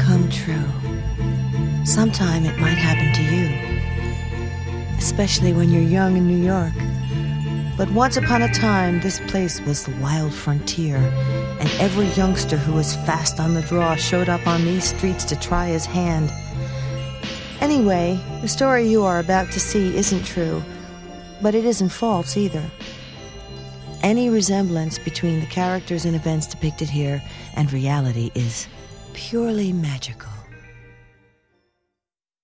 come true. Sometime it might happen to you, especially when you're young in New York. But once upon a time, this place was the wild frontier, and every youngster who was fast on the draw showed up on these streets to try his hand. Anyway, the story you are about to see isn't true, but it isn't false either. Any resemblance between the characters and events depicted here and reality is purely magical.